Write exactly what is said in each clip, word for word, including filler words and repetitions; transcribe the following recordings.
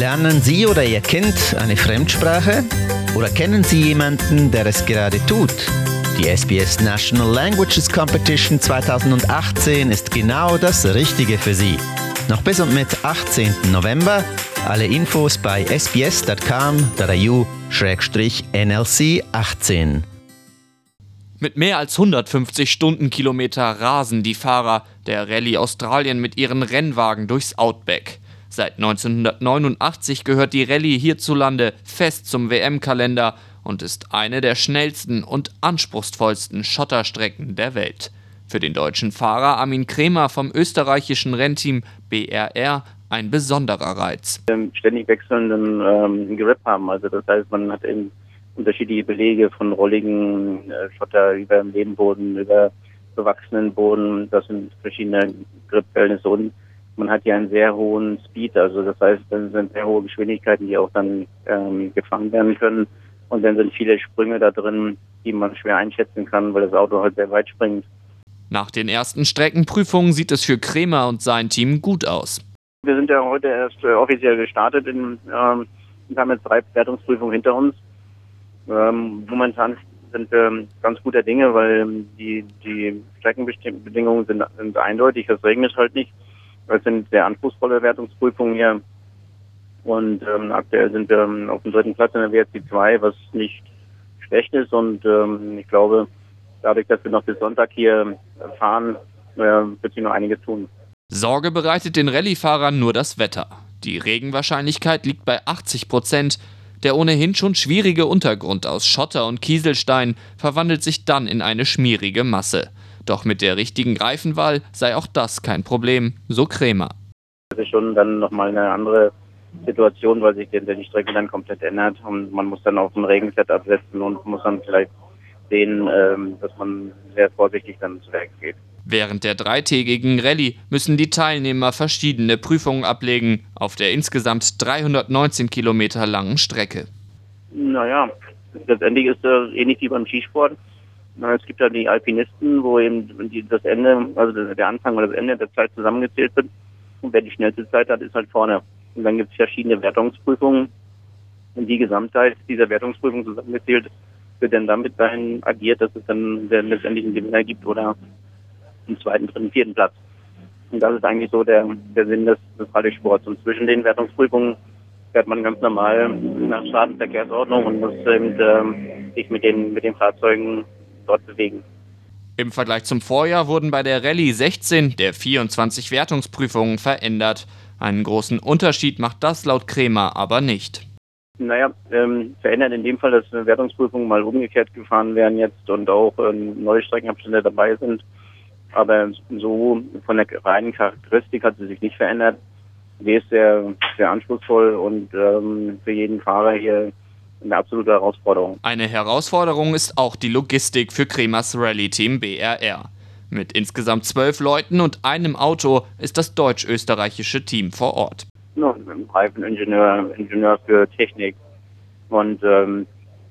Lernen Sie oder Ihr Kind eine Fremdsprache? Oder kennen Sie jemanden, der es gerade tut? Die S B S National Languages Competition zwanzig achtzehn ist genau das Richtige für Sie. Noch bis und mit achtzehnten November. Alle Infos bei s b s dot com dot a u slash n l c achtzehn. Mit mehr als hundertfünfzig Stundenkilometer rasen die Fahrer der Rallye Australien mit ihren Rennwagen durchs Outback. Seit neunzehnhundertneunundachtzig gehört die Rallye hierzulande fest zum W M-Kalender und ist eine der schnellsten und anspruchsvollsten Schotterstrecken der Welt. Für den deutschen Fahrer Armin Kremer vom österreichischen Rennteam B R R ein besonderer Reiz. Ständig wechselnden ähm, Grip haben, also das heißt, man hat eben unterschiedliche Belege von rolligen äh, Schotter über dem Lehmboden, über bewachsenen Boden, das sind verschiedene Grip-Verhältnisse und man hat hier einen sehr hohen Speed, also das heißt, das sind sehr hohe Geschwindigkeiten, die auch dann ähm, gefangen werden können. Und dann sind viele Sprünge da drin, die man schwer einschätzen kann, weil das Auto halt sehr weit springt. Nach den ersten Streckenprüfungen sieht es für Kremer und sein Team gut aus. Wir sind ja heute erst äh, offiziell gestartet in, ähm, und haben jetzt drei Wertungsprüfungen hinter uns. Ähm, momentan sind wir ganz guter Dinge, weil die, die Streckenbedingungen sind, sind eindeutig, es regnet halt nicht. Es sind sehr anspruchsvolle Wertungsprüfungen hier und ähm, aktuell sind wir auf dem dritten Platz in der W R C zwei, was nicht schlecht ist und ähm, ich glaube, dadurch, dass wir noch bis Sonntag hier fahren, äh, wird sich noch einiges tun. Sorge bereitet den Rallye-Fahrern nur das Wetter. Die Regenwahrscheinlichkeit liegt bei achtzig Prozent. Der ohnehin schon schwierige Untergrund aus Schotter und Kieselstein verwandelt sich dann in eine schmierige Masse. Doch mit der richtigen Reifenwahl sei auch das kein Problem, so Kremer. Das ist schon dann nochmal eine andere Situation, weil sich die Strecke dann komplett ändert und man muss dann auf ein Regenset absetzen und muss dann vielleicht sehen, dass man sehr vorsichtig dann zu Werk geht. Während der dreitägigen Rallye müssen die Teilnehmer verschiedene Prüfungen ablegen auf der insgesamt dreihundertneunzehn Kilometer langen Strecke. Naja, letztendlich ist das ähnlich wie beim Skisport. Es gibt ja die Alpinisten, wo eben die, das Ende, also der Anfang oder das Ende der Zeit zusammengezählt wird. Und wer die schnellste Zeit hat, ist halt vorne. Und dann gibt es verschiedene Wertungsprüfungen. Und die Gesamtheit dieser Wertungsprüfung zusammengezählt wird dann damit dahin agiert, dass es dann der letztendlich einen Gewinner gibt oder einen zweiten, dritten, vierten Platz. Und das ist eigentlich so der, der Sinn des, des Rallye-Sports. Und zwischen den Wertungsprüfungen fährt man ganz normal nach Straßenverkehrsordnung und muss eben, äh, sich mit den, mit den Fahrzeugen dort bewegen. Im Vergleich zum Vorjahr wurden bei der Rallye sechzehn der vierundzwanzig Wertungsprüfungen verändert. Einen großen Unterschied macht das laut Kremer aber nicht. Naja, ähm, verändert in dem Fall, dass Wertungsprüfungen mal umgekehrt gefahren werden jetzt und auch ähm, neue Streckenabschnitte dabei sind. Aber so von der reinen Charakteristik hat sie sich nicht verändert. Sie ist sehr, sehr anspruchsvoll und ähm, für jeden Fahrer hier eine absolute Herausforderung. Eine Herausforderung ist auch die Logistik für Kremers Rallye-Team B R R. Mit insgesamt zwölf Leuten und einem Auto ist das deutsch-österreichische Team vor Ort. No, ein Reifeningenieur, Ingenieur für Technik und ähm,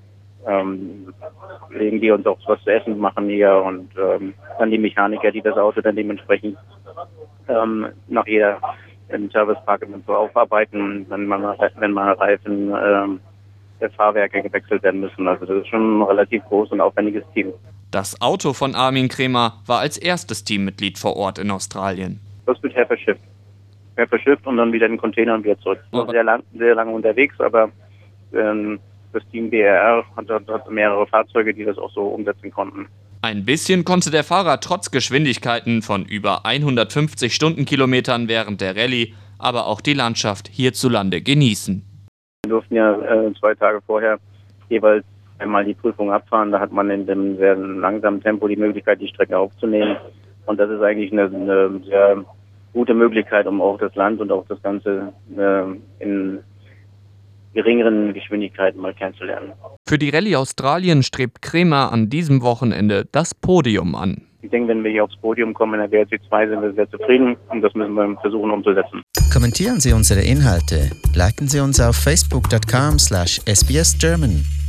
ähm, legen die uns auch was zu essen machen hier und ähm, dann die Mechaniker, die das Auto dann dementsprechend ähm, nach jeder im Servicepark so aufarbeiten, wenn man wenn mal Reifen ähm, der Fahrwerke gewechselt werden müssen. Also das ist schon ein relativ großes und aufwendiges Team. Das Auto von Armin Kremer war als erstes Teammitglied vor Ort in Australien. Das wird herverschifft. Herverschifft und dann wieder in den Container und wieder zurück. Aber sehr, lang, sehr lange unterwegs, aber ähm, das Team B R R hat, hat mehrere Fahrzeuge, die das auch so umsetzen konnten. Ein bisschen konnte der Fahrer trotz Geschwindigkeiten von über hundertfünfzig Stundenkilometern während der Rallye, aber auch die Landschaft hierzulande genießen. Wir durften ja äh, zwei Tage vorher jeweils einmal die Prüfung abfahren. Da hat man in dem sehr langsamen Tempo die Möglichkeit, die Strecke aufzunehmen. Und das ist eigentlich eine, eine sehr gute Möglichkeit, um auch das Land und auch das Ganze äh, in geringeren Geschwindigkeiten mal kennenzulernen. Für die Rallye Australien strebt Kremer an diesem Wochenende das Podium an. Ich denke, wenn wir hier aufs Podium kommen in der W R C zwei, sind wir sehr zufrieden und das müssen wir versuchen umzusetzen. Kommentieren Sie unsere Inhalte, liken Sie uns auf facebook dot com slash s b s german.